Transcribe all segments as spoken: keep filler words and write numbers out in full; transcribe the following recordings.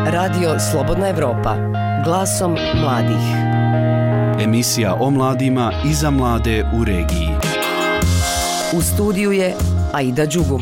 Radio Slobodna Evropa, glasom mladih. Emisija o mladima i za mlade u regiji. U studiju je Aida Đugum.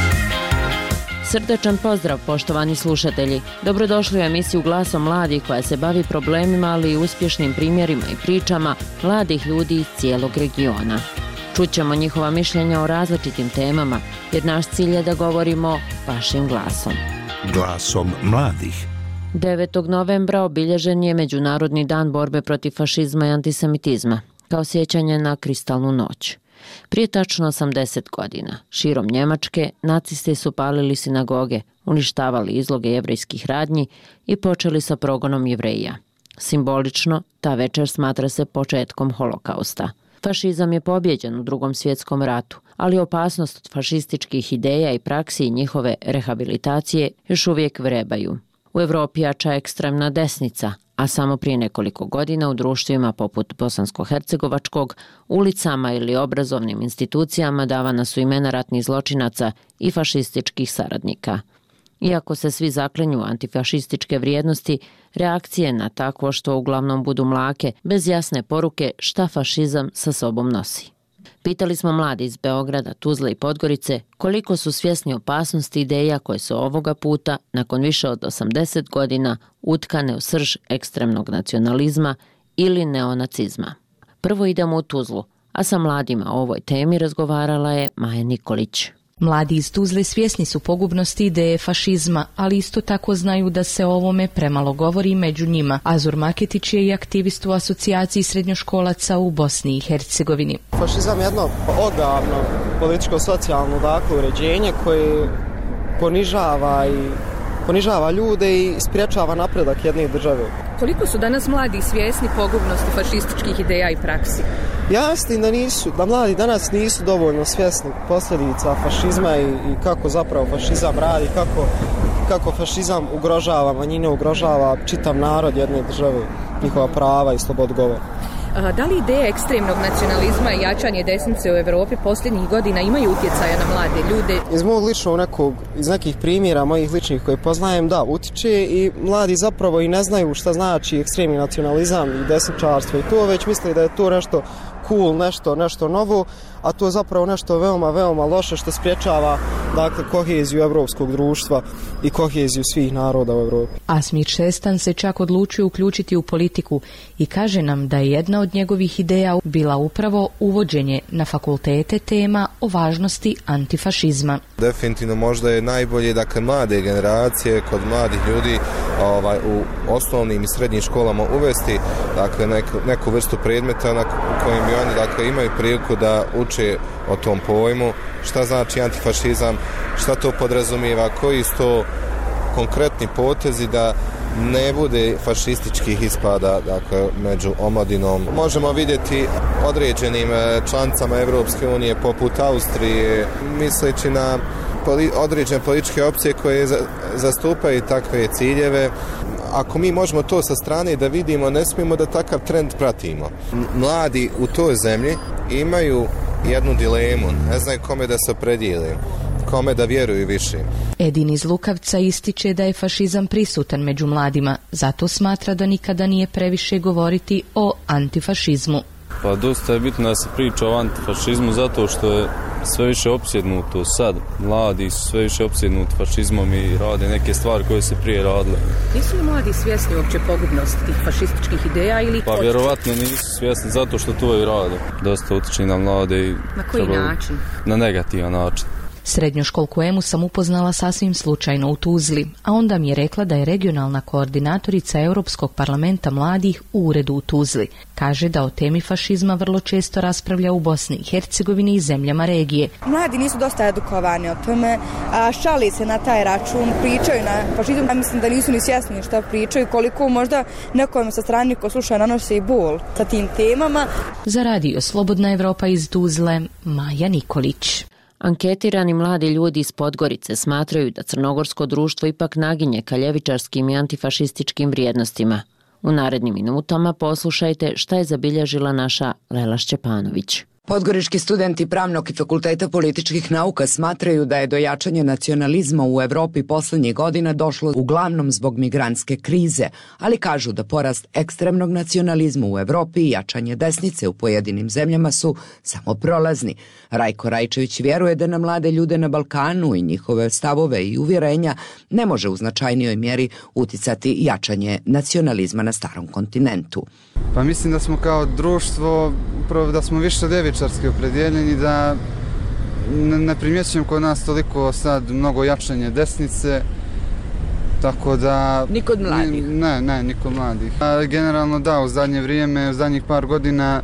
Srdačan pozdrav, poštovani slušatelji. Dobrodošli u emisiju Glasom mladih koja se bavi problemima, ali i uspješnim primjerima i pričama mladih ljudi iz cijelog regiona. Čućemo njihova mišljenja o različitim temama, jer naš cilj je da govorimo vašim glasom. Glasom mladih. devetog novembra obilježen je Međunarodni dan borbe protiv fašizma i antisemitizma, kao sjećanje na kristalnu noć. Prije tačno osamdeset godina, širom Njemačke, nacisti su palili sinagoge, uništavali izloge jevrejskih radnji i počeli sa progonom Jevreja. Simbolično, ta večer smatra se početkom holokausta. Fašizam je pobjeđen u Drugom svjetskom ratu, ali opasnost od fašističkih ideja i praksi i njihove rehabilitacije još uvijek vrebaju. U Evropi jača ekstremna desnica, a samo prije nekoliko godina u društvima poput bosansko-hercegovačkog, ulicama ili obrazovnim institucijama davana su imena ratnih zločinaca i fašističkih saradnika. Iako se svi zaklenju antifašističke vrijednosti, reakcije na takvo što uglavnom budu mlake, bez jasne poruke šta fašizam sa sobom nosi. Pitali smo mladi iz Beograda, Tuzle i Podgorice koliko su svjesni opasnosti ideja koje su ovoga puta, nakon više od osamdeset godina, utkane u srž ekstremnog nacionalizma ili neonacizma. Prvo idemo u Tuzlu, a sa mladima o ovoj temi razgovarala je Maja Nikolić. Mladi iz Tuzle svjesni su pogubnosti ideje fašizma, ali isto tako znaju da se o ovome premalo govori među njima. Azur Maketić je i aktivist u asocijaciji srednjoškolaca u Bosni i Hercegovini. Fašizam je jedno ogavno političko-socijalno dakle uređenje koje ponižava i ponižava ljude i spriječava napredak jedne države. Koliko su danas mladi svjesni pogubnosti fašističkih ideja i praksi? Ja mislim da nisu, da mladi danas nisu dovoljno svjesni posljedica fašizma i, i kako zapravo fašizam radi, kako, kako fašizam ugrožava manjine, ugrožava čitav narod jedne države, njihova prava i slobodu govora. Da li ideje ekstremnog nacionalizma i jačanje desnice u Europi posljednjih godina imaju utjecaja na mlade ljude? Iz mog ličnog nekog, iz nekih primjera mojih ličnih koje poznajem, da, utiče i mladi zapravo i ne znaju šta znači ekstremni nacionalizam i desničarstvo i to, već misle da je to nešto cool, nešto, nešto novo, a to je zapravo nešto veoma, veoma loše što spriječava dakle koheziju evropskog društva i koheziju svih naroda u Evropi. Asmir Šestan se čak odlučio uključiti u politiku i kaže nam da je jedna od njegovih ideja bila upravo uvođenje na fakultete tema o važnosti antifašizma. Definitivno možda je najbolje dakle mlade generacije kod mladih ljudi ovaj, u osnovnim i srednjim školama uvesti dakle neku, neku vrstu predmeta na kojim bi oni dakle imaju priliku da uče o tom pojmu, šta znači antifašizam, šta to podrazumijeva, koji su to konkretni potezi da ne bude fašističkih ispada dakle, među omladinom. Možemo vidjeti određenim članicama Evropske unije poput Austrije, misleći na poli, određene političke opcije koje za, zastupaju takve ciljeve. Ako mi možemo to sa strane da vidimo, ne smijemo da takav trend pratimo. Mladi u toj zemlji imaju jednu dilemu, ne znaju kome da se opredijele, kome da vjeruju više. Edin iz Lukavca ističe da je fašizam prisutan među mladima, zato smatra da nikada nije previše govoriti o antifašizmu. Pa dosta je bitno da se priča o antifašizmu zato što je sve više opsjednuto sad. Mladi su sve više opsjednuti fašizmom i rade neke stvari koje se prije radile. Nisu li mladi svjesni uopće pogubnosti tih fašističkih ideja ili... Pa vjerovatno nisu svjesni zato što to i rade. Dosta utiče na mlade i... Na koji način? Na negativan način. Srednjoškolku Emu sam upoznala sasvim slučajno u Tuzli, a onda mi je rekla da je regionalna koordinatorica Europskog parlamenta mladih u uredu u Tuzli. Kaže da o temi fašizma vrlo često raspravlja u Bosni i Hercegovini i zemljama regije. Mladi nisu dosta edukovani o tome, a šali se na taj račun, pričaju na fašizam. Ja mislim da nisu ni svjesni šta pričaju, koliko možda nekom sa strane ko sluša nanosi i bol sa tim temama. Za radio Slobodna Evropa iz Tuzle, Maja Nikolić. Anketirani mladi ljudi iz Podgorice smatraju da crnogorsko društvo ipak naginje ka ljevičarskim i antifašističkim vrijednostima. U narednim minutama poslušajte šta je zabilježila naša Lela Šćepanović. Podgorički studenti Pravnog i Fakulteta političkih nauka smatraju da je do jačanja nacionalizma u Evropi poslednjih godina došlo uglavnom zbog migrantske krize, ali kažu da porast ekstremnog nacionalizma u Evropi i jačanje desnice u pojedinim zemljama su samo prolazni. Rajko Rajčević vjeruje da na mlade ljude na Balkanu i njihove stavove i uvjerenja ne može u značajnijoj mjeri uticati jačanje nacionalizma na starom kontinentu. Pa mislim da smo kao društvo, upravo da smo više ljevičarski opredjeljeni, da ne primjećujem kod nas toliko sad mnogo jačanje desnice, tako da... Ni kod mladih? Ne, ne, ni kod mladih. A generalno da, u zadnje vrijeme, u zadnjih par godina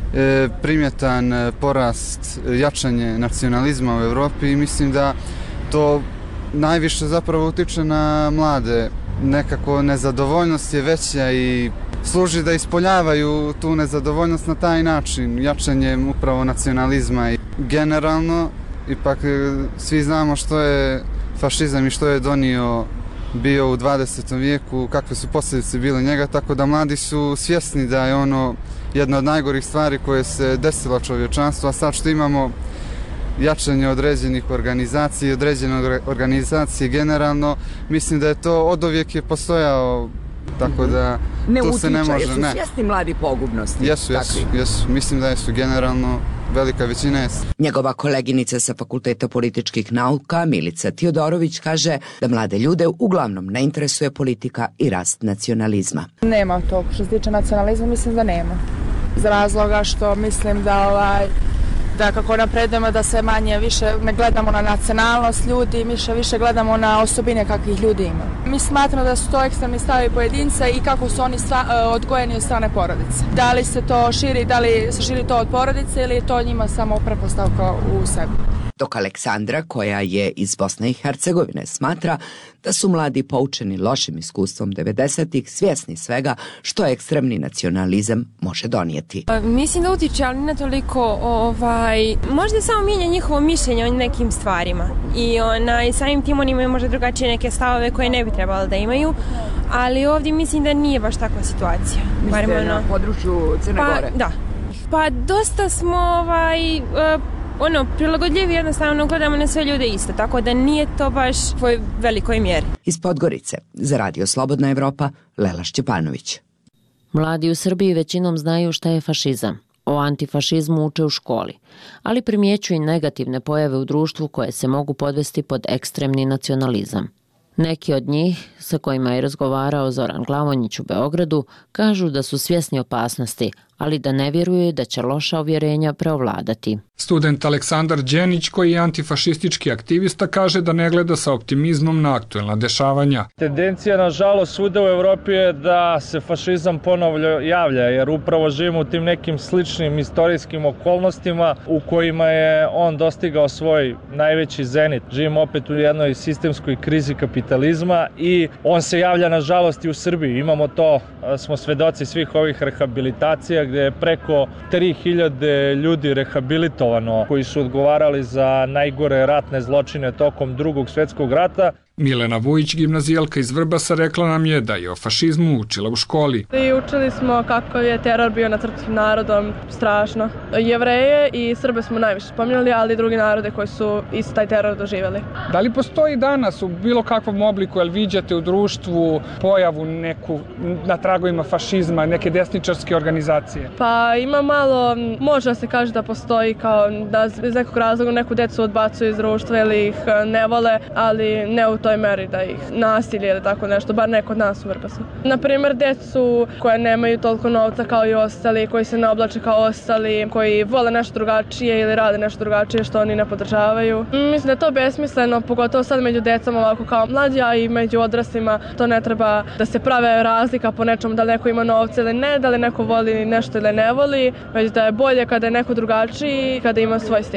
e, primjetan porast jačanje nacionalizma u Evropi i mislim da to najviše zapravo utiče na mlade. Nekako nezadovoljnost je veća i služi da ispoljavaju tu nezadovoljnost na taj način, jačanjem upravo nacionalizma. I generalno, ipak svi znamo što je fašizam i što je donio bio u dvadesetom vijeku, kakve su posljedice bile njega, tako da mladi su svjesni da je ono jedna od najgorih stvari koje se desila čovječanstvu, a sad što imamo jačanje određenih organizacija i određene organizacije generalno, mislim da je to od uvijek je postojao, tako da ne tu utiče, se ne može... Jesu ne. svjesni mladi pogubnosti? Jesu, jesu, jesu. Mislim da jesu generalno, velika većina jesu. Njegova koleginica sa Fakulteta političkih nauka, Milica Tiodorović, kaže da mlade ljude uglavnom ne interesuje politika i rast nacionalizma. Nema to, što se tiče nacionalizma, mislim da nema. Iz razloga što mislim da ovaj da kako napredujemo da se manje više ne gledamo na nacionalnost ljudi, više više gledamo na osobine kakvih ljudi ima. Mi smatramo da su to ekstremni stavovi pojedinca i kako su oni stva, odgojeni od strane porodice. Da li se to širi, da li se širi to od porodice ili je to njima samo pretpostavka u sebi. Dok Aleksandra, koja je iz Bosne i Hercegovine, smatra da su mladi poučeni lošim iskustvom devedesetih svjesni svega što ekstremni nacionalizam može donijeti. Mislim da utiče, ali ne toliko, ovaj, možda samo mijenja njihovo mišljenje o nekim stvarima i onaj, samim tim oni imaju možda drugačije neke stavove koje ne bi trebali da imaju, ali ovdje mislim da nije baš takva situacija. Mislite na području Crne Gore? Pa, da. Pa dosta smo ovaj... ono, prilagodljivi, jednostavno gledamo na sve ljude isto, tako da nije to baš u velikoj mjeri. Iz Podgorice, za Radio Slobodna Evropa, Lela Šćepanović. Mladi u Srbiji većinom znaju šta je fašizam. O antifašizmu uče u školi, ali primjećuju i negativne pojave u društvu koje se mogu podvesti pod ekstremni nacionalizam. Neki od njih, sa kojima je razgovarao Zoran Glavonjić u Beogradu, kažu da su svjesni opasnosti, ali da ne vjeruju da će loša uvjerenja preovladati. Student Aleksandar Đenić, koji je antifašistički aktivista, kaže da ne gleda sa optimizmom na aktuelna dešavanja. Tendencija, nažalost, svuda u Evropi je da se fašizam ponovno javlja, jer upravo živimo u tim nekim sličnim istorijskim okolnostima u kojima je on dostigao svoj najveći zenit. Živimo opet u jednoj sistemskoj krizi kapitalizma i on se javlja, nažalost, i u Srbiji. Imamo to, smo svedoci svih ovih rehabilitacija, gdje je preko tri hiljade ljudi rehabilitovano koji su odgovarali za najgore ratne zločine tokom Drugog svjetskog rata. Milena Vujić, gimnazijalka iz Vrbasa, rekla nam je da je o fašizmu učila u školi. I učili smo kako je teror bio nad srpskim narodom, strašno. Jevreje i Srbe smo najviše spominjali, ali i drugi narode koji su isto taj teror doživjeli. Da li postoji danas u bilo kakvom obliku, jel viđate u društvu pojavu neku na tragovima fašizma, neke desničarske organizacije? Pa ima malo, može se kaže da postoji kao da iz nekog razloga neku decu odbacuju iz društva ili ih ne vole, ali ne u toj meri da ih nasilje ili tako nešto, bar ne kod nas u Vrbasu. Naprimjer, decu koje nemaju toliko novca kao i ostali, koji se ne oblače kao ostali, koji vole nešto drugačije ili rade nešto drugačije što oni ne podržavaju. Mislim da je to besmisleno, pogotovo sad među decom ovako kao mlađi, a i među odraslima. To ne treba da se prave razlika po nečemu, da li neko ima novca ili ne, da li neko voli nešto ili ne voli, već da je bolje kada je neko drugačiji, kada ima svoj stil.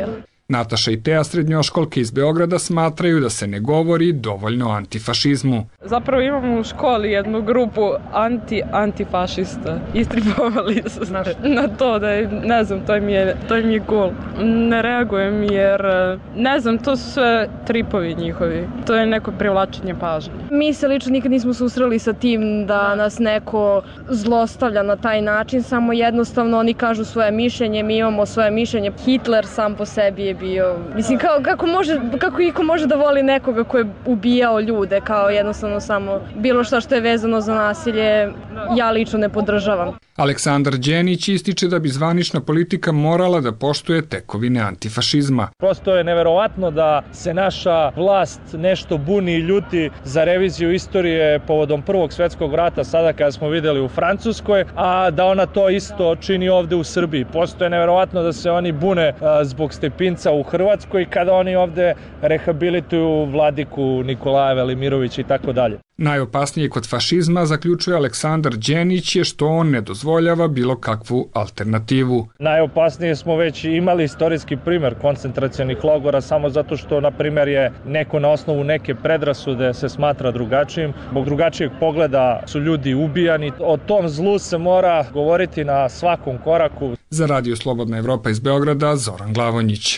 Nataša i Teja, srednjoškolke iz Beograda, smatraju da se ne govori dovoljno o antifašizmu. Zapravo imamo u školi jednu grupu anti-antifašista. Istripovali su na to da je, ne znam, to mi je, to mi je cool. Ne reagujem jer, ne znam, to su sve tripovi njihovi. To je neko privlačenje pažnje. Mi se lično nikad nismo susreli sa tim da nas neko zlostavlja na taj način, samo jednostavno oni kažu svoje mišljenje, mi imamo svoje mišljenje. Hitler sam po sebi je bio, mislim, kao, kako, može, kako iko može da voli nekoga ko je ubijao ljude, kao jednostavno samo bilo šta što je vezano za nasilje, ja lično ne podržavam. Aleksandar Đenić ističe da bi zvanična politika morala da poštuje tekovine antifašizma. Prosto je neverovatno da se naša vlast nešto buni i ljuti za reviziju istorije povodom Prvog svjetskog rata, sada kada smo videli u Francuskoj, a da ona to isto čini ovde u Srbiji. Prosto je neverovatno da se oni bune zbog Stepinca u Hrvatskoj kada oni ovde rehabilituju vladiku Nikolaja Velimirovića i tako dalje. Najopasnije kod fašizma, zaključuje Aleksandar Đenić, je što on ne dozvoljava bilo kakvu alternativu. Najopasnije smo već imali istorijski primjer koncentracionih logora samo zato što, na primjer, je neko na osnovu neke predrasude se smatra drugačijim. Zbog drugačijeg pogleda su ljudi ubijani. O tom zlu se mora govoriti na svakom koraku. Za Radio Slobodna Evropa iz Beograda, Zoran Glavonjić.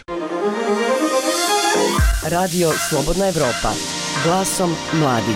Radio Slobodna Evropa, glasom mladih.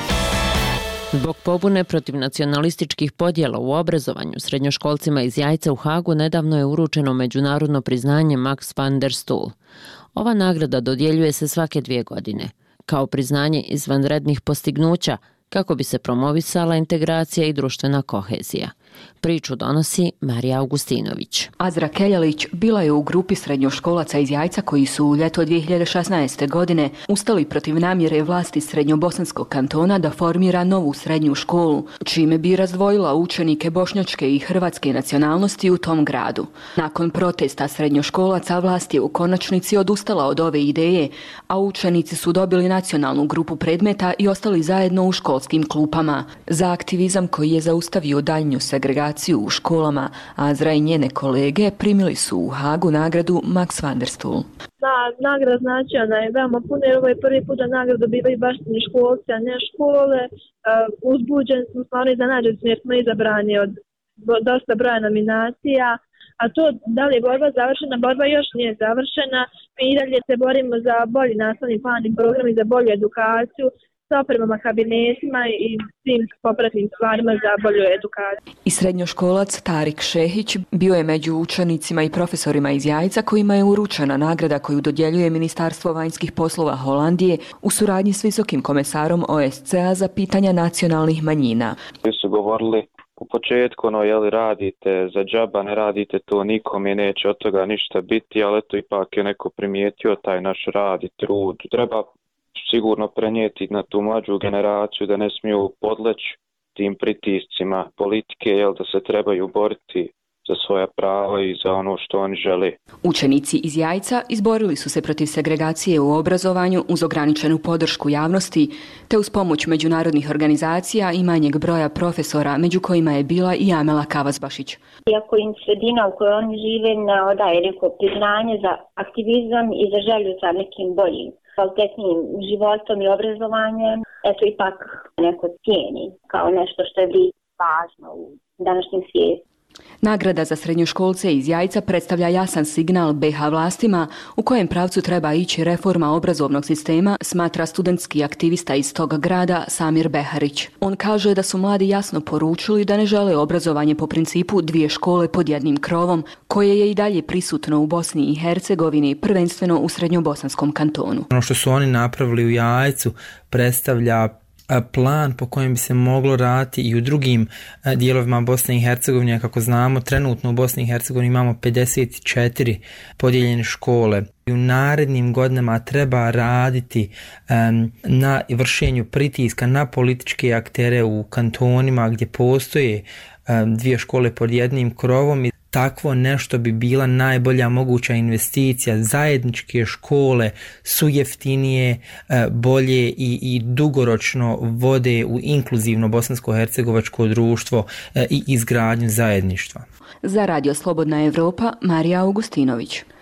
Zbog pobune protiv nacionalističkih podjela u obrazovanju srednjoškolcima iz Jajca u Hagu nedavno je uručeno međunarodno priznanje Max van der Stoel. Ova nagrada dodjeljuje se svake dvije godine, kao priznanje izvanrednih postignuća kako bi se promovisala integracija i društvena kohezija. Priču donosi Marija Augustinović. Azra Keljalić bila je u grupi srednjoškolaca iz Jajca koji su u ljeto dvije hiljade šesnaeste. godine ustali protiv namjere vlasti Srednjobosanskog kantona da formira novu srednju školu, čime bi razdvojila učenike bošnjačke i hrvatske nacionalnosti u tom gradu. Nakon protesta srednjoškolaca vlast je u konačnici odustala od ove ideje, a učenici su dobili nacionalnu grupu predmeta i ostali zajedno u školskim klupama. Za aktivizam koji je zaustavio daljnju segregaciju u školama, Azra i njene kolege primili su u Hagu nagradu Max van der Stoel. Da, nagrada značajna je veoma puno, jer ovo je prvi put da nagradu dobivaju baš školci, a ne škole. Uh, uzbuđeni smo, stvarno iznenađeni jer smo izabrani od dosta broja nominacija, a to da li je borba završena, borba još nije završena. Mi i dalje se borimo za bolji nastavni plan i program i za bolju edukaciju, sa opremama, kabinetima i svim popratnim stvarima za bolju edukaciju. I srednjoškolac Tarik Šehić bio je među učenicima i profesorima iz Jajca kojima je uručena nagrada koju dodjeljuje Ministarstvo vanjskih poslova Holandije u suradnji s visokim komesarom O S C A za pitanja nacionalnih manjina. Svi su govorili u početku, no, jeli radite za džaba, ne radite to, nikom je neće od toga ništa biti, ali eto ipak je neko primijetio taj naš rad i trud. Treba sigurno prenijeti na tu mlađu generaciju da ne smiju podleći tim pritiscima politike, jel, da se trebaju boriti za svoja prava i za ono što oni žele. Učenici iz Jajca izborili su se protiv segregacije u obrazovanju uz ograničenu podršku javnosti, te uz pomoć međunarodnih organizacija i manjeg broja profesora, među kojima je bila i Amela Kavazbašić. Iako im sredina u kojoj oni žive ne odaje neko priznanje za aktivizam i za želju za nekim boljim, kvalitetnijim životom i obrazovanjem, eto ipak neko cijeni kao nešto što je važno u današnjem svijetu. Nagrada za srednjoškolce iz Jajca predstavlja jasan signal B H vlastima u kojem pravcu treba ići reforma obrazovnog sistema, smatra studentski aktivista iz tog grada Samir Beharić. On kaže da su mladi jasno poručili da ne žele obrazovanje po principu dvije škole pod jednim krovom, koje je i dalje prisutno u Bosni i Hercegovini, prvenstveno u Srednjobosanskom kantonu. Ono što su oni napravili u Jajcu predstavlja plan po kojem bi se moglo raditi i u drugim dijelovima Bosne i Hercegovine. Kako znamo, trenutno u Bosni i Hercegovini imamo pedeset četiri podijeljene škole. U narednim godinama treba raditi um, na vršenju pritiska na političke aktere u kantonima gdje postoje um, dvije škole pod jednim krovom. I takvo nešto bi bila najbolja moguća investicija. Zajedničke škole su jeftinije, bolje i, i dugoročno vode u inkluzivno bosansko-hercegovačko društvo i izgradnju zajedništva. Za Radio Slobodna Evropa, Marija Augustinović.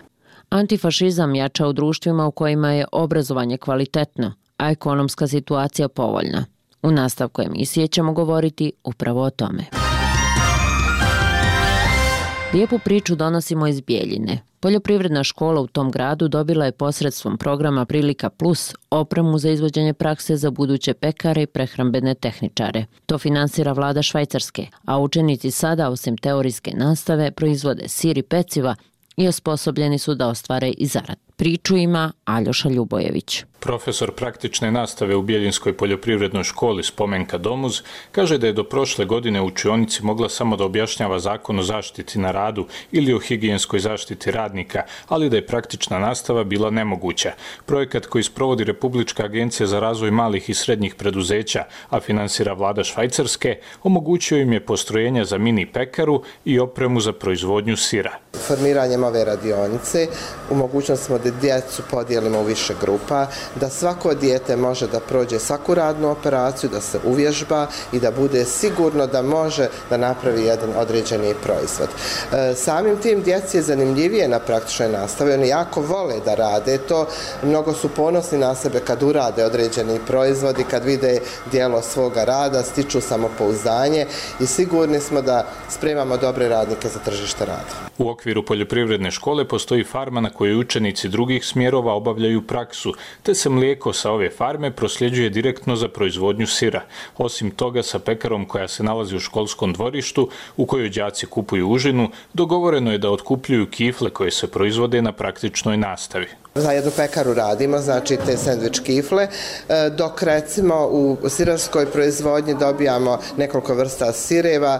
Antifašizam jača u društvima u kojima je obrazovanje kvalitetno, a ekonomska situacija povoljna. U nastavku emisije ćemo govoriti upravo o tome. Lijepu priču donosimo iz Bijeljine. Poljoprivredna škola u tom gradu dobila je posredstvom programa Prilika Plus opremu za izvođenje prakse za buduće pekare i prehrambene tehničare. To finansira vlada Švajcarske, a učenici sada, osim teorijske nastave, proizvode sir i peciva i osposobljeni su da ostvare i zarad. Priču ima Aljoša Ljubojević. Profesor praktične nastave u Bijeljinskoj poljoprivrednoj školi Spomenka Domuz kaže da je do prošle godine u učionici mogla samo da objašnjava zakon o zaštiti na radu ili o higijenskoj zaštiti radnika, ali da je praktična nastava bila nemoguća. Projekat koji sprovodi Republička agencija za razvoj malih i srednjih preduzeća, a finansira vlada Švajcarske, omogućio im je postrojenja za mini pekaru i opremu za proizvodnju sira. Formiranjem ove radionice u mogućnosti smo da djecu podijelimo u više grupa, da svako dijete može da prođe svaku radnu operaciju, da se uvježba i da bude sigurno da može da napravi jedan određeni proizvod. E, samim tim djeci je zanimljivije na praktičnoj nastavi, oni jako vole da rade to, mnogo su ponosni na sebe kad urade određeni proizvodi, kad vide dijelo svoga rada, stiču samopouzdanje i sigurni smo da spremamo dobre radnike za tržište rada. U okviru poljoprivredne škole postoji farma na kojoj učenici drugih smjerova obavljaju praksu, te se mlijeko sa ove farme prosljeđuje direktno za proizvodnju sira. Osim toga, sa pekarom koja se nalazi u školskom dvorištu, u kojoj đaci kupuju užinu, dogovoreno je da otkupljuju kifle koje se proizvode na praktičnoj nastavi. Za jednu pekaru radimo, znači te sendvič kifle, dok recimo u sirarskoj proizvodnji dobijamo nekoliko vrsta sireva,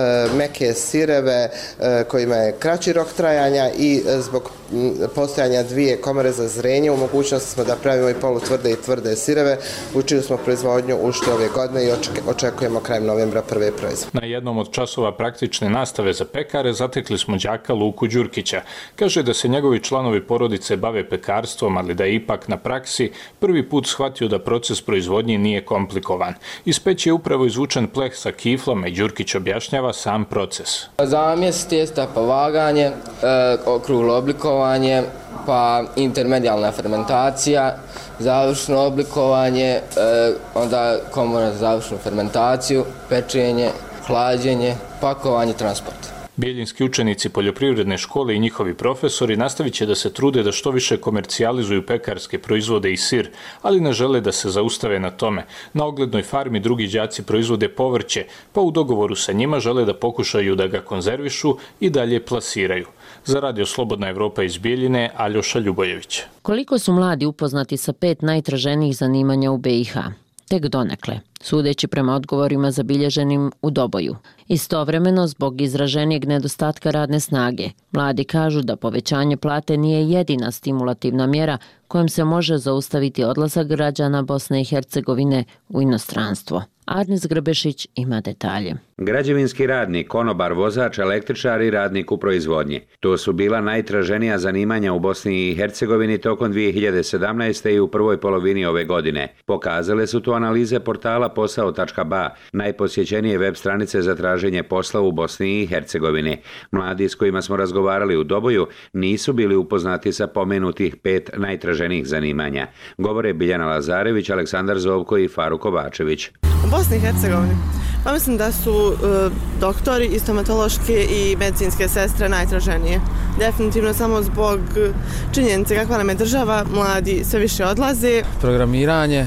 meke sireve kojima je kraći rok trajanja i zbog postojanja dvije komore za zrenje u mogućnosti smo da pravimo i polutvrde i tvrde sireve, u čiju smo proizvodnju ušli ove godine i očekujemo krajem novembra prve proizvode. Na jednom od časova praktične nastave za pekare zatekli smo đaka Luku Đurkića. Kaže da se njegovi članovi porodice bave pekarstvom, ali da je ipak na praksi prvi put shvatio da proces proizvodnje nije komplikovan. Iz peći je upravo izvučen pleh sa kiflama i Đurkić objašnjava sam proces. Zamjes tijesta, pa vaganje, e, okruglo oblikovanje, pa intermedijalna fermentacija, završno oblikovanje, e, onda komora za završnu fermentaciju, pečenje, hlađenje, pakovanje, transport. Bijeljinski učenici poljoprivredne škole i njihovi profesori nastavit će da se trude da što više komercijalizuju pekarske proizvode i sir, ali ne žele da se zaustave na tome. Na oglednoj farmi drugi đaci proizvode povrće, pa u dogovoru sa njima žele da pokušaju da ga konzervišu i dalje plasiraju. Za Radio Slobodna Evropa iz Bijeljine, Aljoša Ljubojević. Koliko su mladi upoznati sa pet najtraženijih zanimanja u B i H? Tek donekle, sudeći prema odgovorima zabilježenim u Doboju. Istovremeno, zbog izraženijeg nedostatka radne snage, mladi kažu da povećanje plate nije jedina stimulativna mjera kojom se može zaustaviti odlazak građana Bosne i Hercegovine u inostranstvo. Arnis Grbešić ima detalje. Građevinski radnik, konobar, vozač, električar i radnik u proizvodnji. To su bila najtraženija zanimanja u Bosni i Hercegovini tokom dvije hiljade sedamnaeste. i u prvoj polovini ove godine. Pokazale su to analize portala posao tačka ba, najposjećenije web stranice za traženje posla u Bosni i Hercegovini. Mladi s kojima smo razgovarali u Doboju nisu bili upoznati sa pomenutih pet najtraženijih zanimanja. Govore Biljana Lazarević, Aleksandar Zovko i Faruk Kovačević. U Bosni i Hercegovini? Pa mislim da su e, doktori i stomatološke i medicinske sestre najtraženije. Definitivno samo zbog činjenice kakva nam je država, mladi sve više odlaze. Programiranje,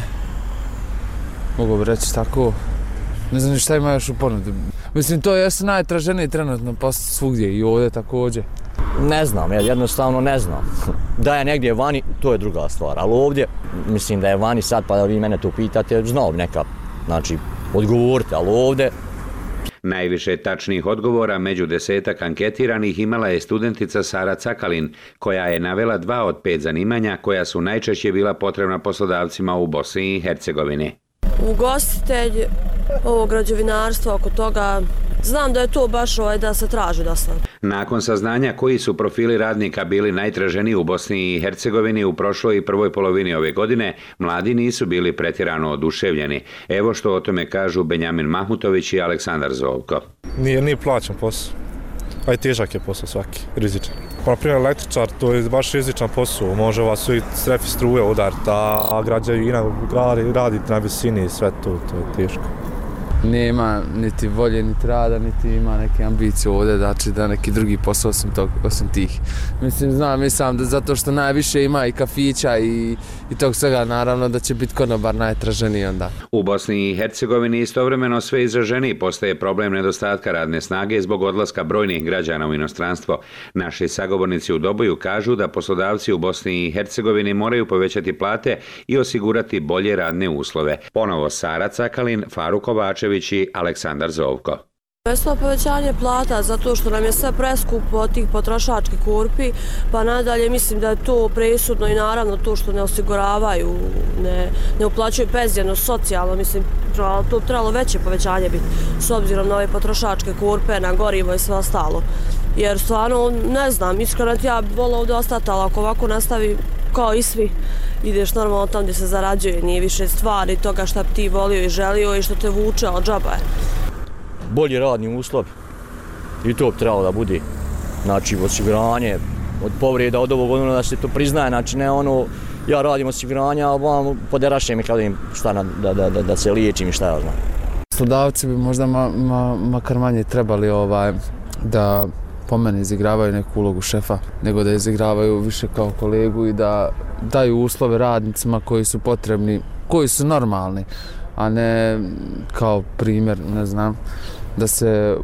mogu bi reći tako, ne znam šta ima još u ponudi. Mislim, to jesu najtraženiji trenutno posle svugdje i ovdje također. Ne znam, ja jednostavno ne znam. Da je negdje vani, to je druga stvar, ali ovdje, mislim da je vani sad, pa da vi mene tu pitate, znao neka, znači, odgovorite, ali ovdje... Najviše tačnih odgovora među desetak anketiranih imala je studentica Sara Cakalin, koja je navela dva od pet zanimanja koja su najčešće bila potrebna poslodavcima u Bosni i Hercegovini. Ugostitelj, ovo građevinarstvo, oko toga, znam da je to baš ovaj da se traži dosta. Nakon saznanja koji su profili radnika bili najtraženiji u Bosni i Hercegovini u prošloj i prvoj polovini ove godine, mladi nisu bili pretjerano oduševljeni. Evo što o tome kažu Benjamin Mahmutović i Aleksandar Zovko. Nije ni plaćan posao. a i težak je posao svaki, rizičan. Pa, na primjer, električar, to je baš rizičan posao, može vas svi strefi struje udariti, a građevina raditi na visini i sve to, to je teško. Nema niti volje, niti rada, niti ima neke ambicije ovdje, znači da neki drugi posao osim, tog, osim tih. Mislim, znam, mislim da zato što najviše ima i kafića i, i tog svega, naravno da će biti konobar najtraženiji onda. U Bosni i Hercegovini istovremeno sve izraženiji postaje problem nedostatka radne snage zbog odlaska brojnih građana u inostranstvo. Naši sagovornici u Doboju kažu da poslodavci u Bosni i Hercegovini moraju povećati plate i osigurati bolje radne uslove. Ponovo Sara Cakalin, Faruk Kovačević i Aleksandar Zovko. Veslo povećanje plata zato što nam je sve preskupo od tih potrošačkih kurpi, pa nadalje mislim da je to presudno i naravno to što ne osiguravaju, ne, ne uplaćuju penzijeno, socijalno, mislim to trebalo veće povećanje biti s obzirom na ove potrošačke kurpe, na gorivo i sve ostalo. Jer stvarno ne znam, iskreno ja bih volila ovdje ostati, ali ako ovako nastavi kao i svi, ideš normalno tam gdje se zarađuje, nije više stvari toga šta bi ti volio i želio i što te vuče od džaba je. Bolji radni uslov i to bi trebalo da bude, znači osiguranje od povreda od ovog ono da se to priznaje, znači ne ono ja radim osiguranja, a vam poderaše mi kao da im šta na, da, da, da, da se liječim i šta ja znam. Poslodavci bi možda ma, ma, makar manje trebali ovaj, da po meni izigravaju neku ulogu šefa, nego da izigravaju više kao kolegu i da daju uslove radnicima koji su potrebni, koji su normalni, a ne kao primjer, ne znam, da se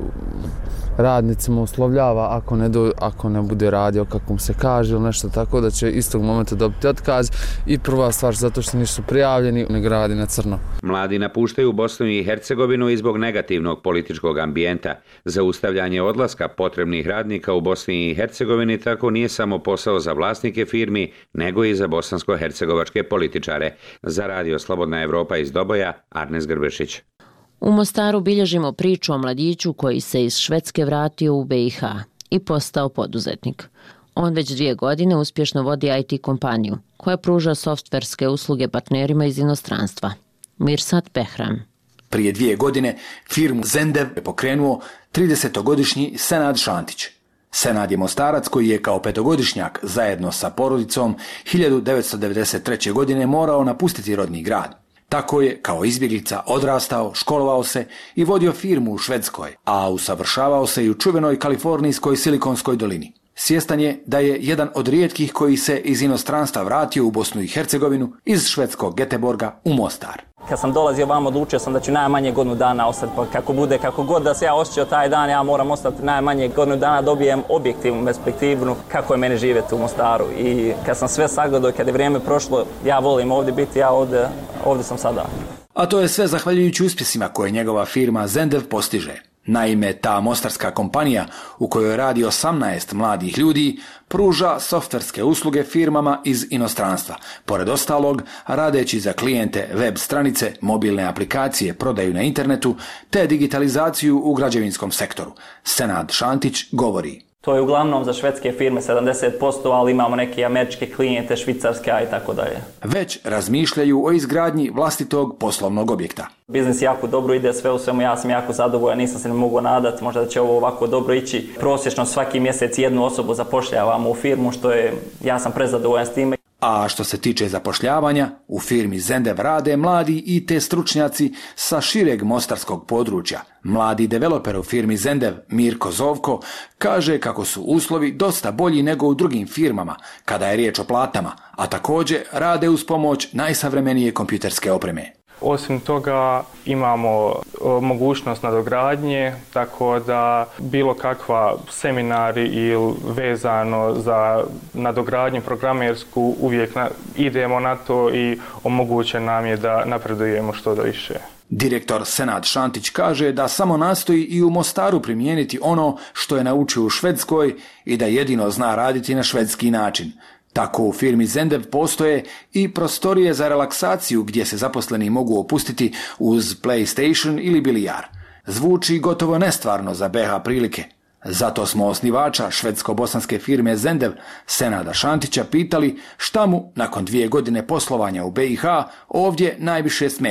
radnicima uslovljava ako ne, do, ako ne bude radio kako mu se kaže ili nešto tako, da će istog momenta dobiti otkaz i prva stvar zato što nisu prijavljeni, nego radi na crno. Mladi napuštaju Bosnu i Hercegovinu i zbog negativnog političkog ambijenta. Zaustavljanje odlaska potrebnih radnika u Bosni i Hercegovini tako nije samo posao za vlasnike firmi, nego i za bosansko-hercegovačke političare. Za Radio Slobodna Evropa iz Doboja, Arnes Grbešić. U Mostaru bilježimo priču o mladiću koji se iz Švedske vratio u be i ha i postao poduzetnik. On već dvije godine uspješno vodi i te kompaniju koja pruža softverske usluge partnerima iz inostranstva. Mirsad Behram. Prije dvije godine firmu Zendev je pokrenuo tridesetogodišnji Senad Šantić. Senad je Mostarac koji je kao petogodišnjak zajedno sa porodicom hiljadu devetsto devedeset treće. godine morao napustiti rodni grad. Tako je, kao izbjeglica, odrastao, školovao se i vodio firmu u Švedskoj, a usavršavao se i u čuvenoj kalifornijskoj Silikonskoj dolini. Svjestan je da je jedan od rijetkih koji se iz inostranstva vratio u Bosnu i Hercegovinu iz švedskog Göteborga u Mostar. Kad sam dolazio vam, odlučio sam da ću najmanje godinu dana ostati, pa kako bude, kako god da se ja osjećao taj dan, ja moram ostati najmanje godinu dana, dobijem objektivnu perspektivnu kako je meni živjeti u Mostaru. I kad sam sve sagledao, kad je vrijeme prošlo, ja volim ovdje biti, ja ovdje, ovdje sam sada. A to je sve zahvaljujući uspjesima koje njegova firma Zendev postiže. Naime, ta mostarska kompanija u kojoj radi osamnaest mladih ljudi pruža softverske usluge firmama iz inostranstva. Pored ostalog, radeći za klijente web stranice, mobilne aplikacije, prodaju na internetu te digitalizaciju u građevinskom sektoru. Senad Šantić govori. To je uglavnom za švedske firme sedamdeset posto, ali imamo neke američke klijente, švicarske i tako dalje. Već razmišljaju o izgradnji vlastitog poslovnog objekta. Biznis jako dobro ide, sve u svemu, ja sam jako zadovoljan, nisam se ne mogu nadati, možda da će ovo ovako dobro ići. Prosječno svaki mjesec jednu osobu zapošljavamo u firmu, što je, ja sam prezadovoljan s time. A što se tiče zapošljavanja, u firmi Zendev rade mladi i te stručnjaci sa šireg mostarskog područja. Mladi developer u firmi Zendev, Mirko Zovko, kaže kako su uslovi dosta bolji nego u drugim firmama kada je riječ o platama, a također rade uz pomoć najsavremenije kompjuterske opreme. Osim toga imamo mogućnost nadogradnje, tako da bilo kakva seminari ili vezano za nadogradnju programersku uvijek na, idemo na to i omoguće nam je da napredujemo što da više. Direktor Senad Šantić kaže da samo nastoji i u Mostaru primijeniti ono što je naučio u Švedskoj i da jedino zna raditi na švedski način. Tako u firmi Zendev postoje i prostorije za relaksaciju gdje se zaposleni mogu opustiti uz PlayStation ili bilijar. Zvuči gotovo nestvarno za be ha prilike. Zato smo osnivača švedsko-bosanske firme Zendev, Senada Šantića, pitali šta mu nakon dvije godine poslovanja u be i ha ovdje najviše smeta.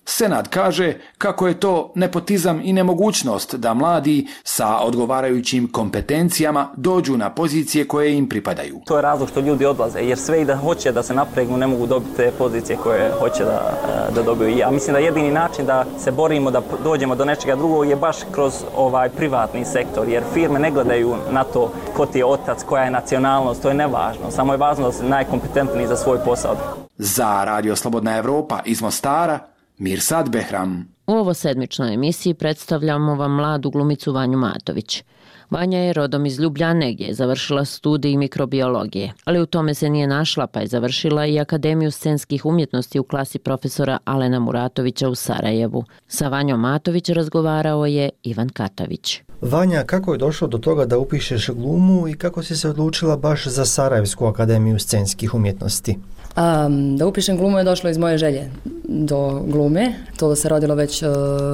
Senad kaže kako je to nepotizam i nemogućnost da mladi sa odgovarajućim kompetencijama dođu na pozicije koje im pripadaju. To je razlog što ljudi odlaze, jer sve i da hoće da se napregnu ne mogu dobiti te pozicije koje hoće da, da dobiju. Ja mislim da jedini način da se borimo da dođemo do nečega drugog je baš kroz ovaj privatni sektor, jer firme ne gledaju na to ko ti je otac, koja je nacionalnost, to je nevažno. Samo je važno da si najkompetentniji za svoj posao. Za Radio Slobodna Evropa iz Mostara, Mirsad Behram. U ovo sedmičnoj emisiji predstavljamo vam mladu glumicu Vanju Matović. Vanja je rodom iz Ljubljane gdje je završila studij mikrobiologije, ali u tome se nije našla pa je završila i Akademiju scenskih umjetnosti u klasi profesora Alena Muratovića u Sarajevu. Sa Vanjom Matović razgovarao je Ivan Katavić. Vanja, kako je došlo do toga da upišeš glumu i kako si se odlučila baš za Sarajevsku akademiju scenskih umjetnosti? Um, da upišem glumu je došlo iz moje želje do glume. To se rodilo već uh,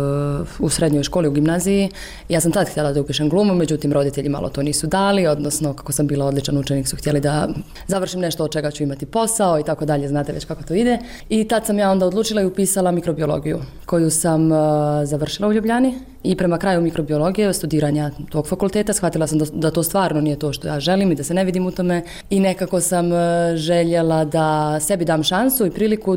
u srednjoj školi, u gimnaziji. Ja sam tad htjela da upišem glumu, međutim roditelji malo to nisu dali, odnosno kako sam bila odličan učenik su htjeli da završim nešto od čega ću imati posao i tako dalje, znate već kako to ide. I tad sam ja onda odlučila i upisala mikrobiologiju, koju sam uh, završila u Ljubljani. I prema kraju mikrobiologije, studiranja tog fakulteta, shvatila sam da, da to stvarno nije to što ja želim i da se ne vidim u tome. I nekako sam željela da sebi dam šansu i priliku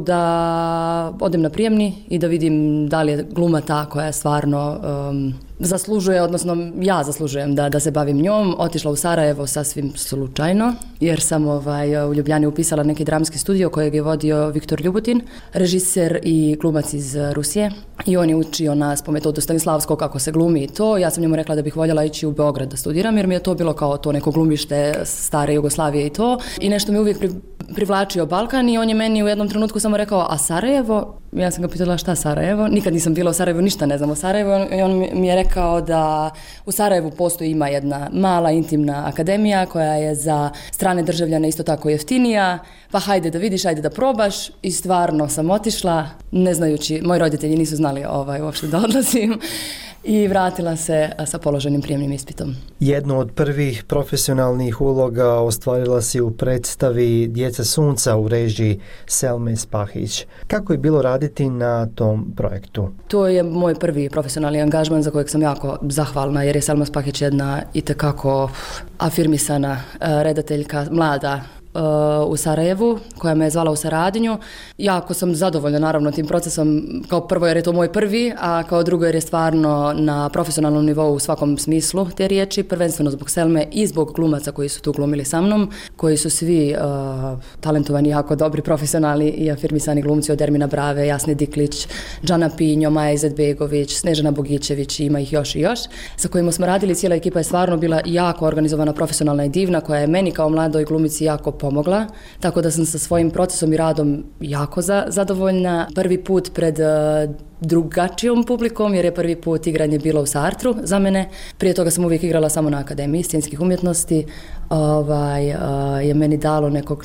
da odem na prijemni i da vidim da li je gluma ta koja je stvarno um, zaslužuje, odnosno ja zaslužujem da, da se bavim njom. Otišla u Sarajevo sasvim slučajno, jer sam ovaj, u Ljubljani upisala neki dramski studio kojeg je vodio Viktor Ljubutin, režiser i glumac iz Rusije. I on je učio nas po metodu Stanislavskog kako se glumi i to. Ja sam njemu rekla da bih voljela ići u Beograd da studiram, jer mi je to bilo kao to neko glumište stare Jugoslavije i to. I nešto mi uvijek pri, privlačio Balkan i on je meni u jednom trenutku samo rekao, a Sarajevo? Ja sam ga pitala šta Sarajevo? Nikad nisam bila u Sarajevu, ništa ne znam o Sarajevu. I on mi je rekao da u Sarajevu postoji ima jedna mala intimna akademija koja je za strane državljane isto tako jeftinija, pa hajde da vidiš, hajde da probaš. I stvarno sam otišla, ne znajući, moji roditelji nisu znali ovaj, uopšte da odlazim. I vratila se sa položenim prijemnim ispitom. Jednu od prvih profesionalnih uloga ostvarila si u predstavi Djeca sunca u režiji Selme Spahić. Kako je bilo raditi na tom projektu? To je moj prvi profesionalni angažman za kojeg sam jako zahvalna, jer je Selma Spahić jedna itekako afirmisana redateljka, mlada, u Sarajevu, koja me je zvala u saradnju. Jako sam zadovoljna naravno tim procesom, kao prvo jer je to moj prvi, a kao drugo jer je stvarno na profesionalnom nivou u svakom smislu te riječi, prvenstveno zbog Selme i zbog glumaca koji su tu glumili sa mnom, koji su svi uh, talentovani, jako dobri, profesionalni i afirmisani glumci, od Ermina Brave, Jasne Diklić, Džana Pinjo, Maja Izetbegović, Snežana Bogićević, ima ih još i još, sa kojima smo radili. Cijela ekipa je stvarno bila jako organizovana, profesionalna i divna, koja je meni kao mladoj glumici jako pomogla, tako da sam sa svojim procesom i radom jako za, zadovoljna. Prvi put pred uh, drugačijom publikom, jer je prvi put igranje bilo u Sartru za mene. Prije toga sam uvijek igrala samo na Akademiji scenskih umjetnosti. Ovaj, uh, je meni dalo nekog,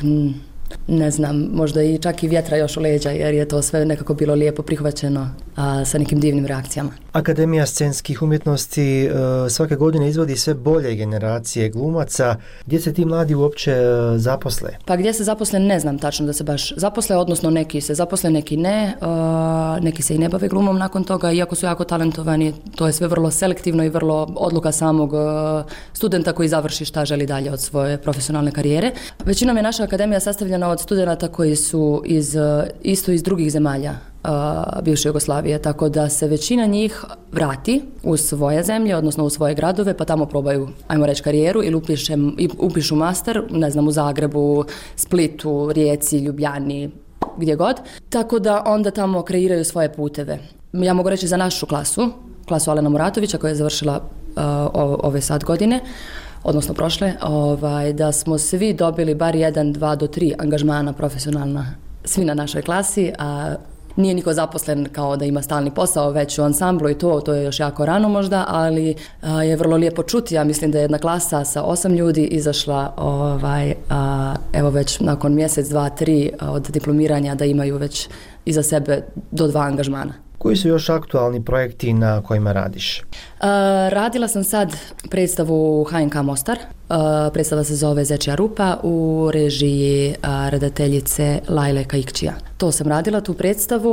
ne znam, možda i čak i vjetra još u leđa, jer je to sve nekako bilo lijepo prihvaćeno a, sa nekim divnim reakcijama. Akademija scenskih umjetnosti uh, svake godine izvodi sve bolje generacije glumaca. Gdje se ti mladi uopće uh, zaposle? Pa gdje se zaposle ne znam tačno da se baš zaposle, odnosno neki se zaposle, neki ne. Uh, neki se i ne bave glumom nakon toga, iako su jako talentovani. To je sve vrlo selektivno i vrlo odluka samog uh, studenta koji završi šta želi dalje od svoje profesionalne karijere. Većinom je naša akademija sastavljena od studenata koji su iz, isto iz drugih zemalja uh, bivše Jugoslavije, tako da se većina njih vrati u svoje zemlje, odnosno u svoje gradove, pa tamo probaju, ajmo reći, karijeru ili upišem, upišu master, ne znam, u Zagrebu, Splitu, Rijeci, Ljubljani, gdje god. Tako da onda tamo kreiraju svoje puteve. Ja mogu reći za našu klasu, klasu Alena Muratovića koja je završila uh, ove sad godine, odnosno prošle, ovaj, da smo svi dobili bar jedan, dva do tri angažmana profesionalna, svi na našoj klasi, a nije niko zaposlen kao da ima stalni posao, već u ansamblu i to, to je još jako rano možda, ali a, je vrlo lijepo čuti. Ja mislim da je jedna klasa sa osam ljudi izašla ovaj, a, evo već nakon mjesec, dva, tri od diplomiranja da imaju već iza sebe do dva angažmana. Koji su još aktualni projekti na kojima radiš? Uh, radila sam sad predstavu H N K Mostar. Uh, predstava se zove Zečja rupa u režiji uh, redateljice Lajle Kaikčija. To sam radila, tu predstavu.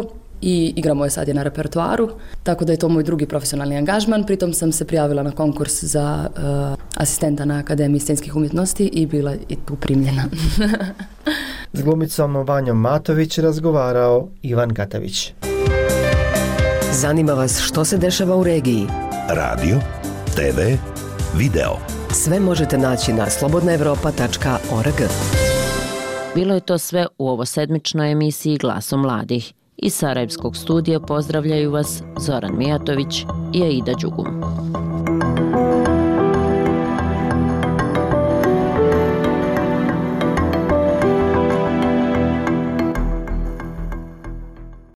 i igra moje sad je na repertoaru, tako da je to moj drugi profesionalni angažman. Pritom sam se prijavila na konkurs za uh, asistenta na Akademiji scenskih umjetnosti i bila i tu primljena. S glumicom Vanjom Matović razgovarao Ivan Katavić. Zanima vas što se dešava u regiji? Radio, te ve, video. Sve možete naći na slobodna evropa tačka org. Bilo je to sve u ovosedmičnoj emisiji Glasom mladih. Iz Sarajevskog studija pozdravljaju vas Zoran Mijatović i Aida Đugum.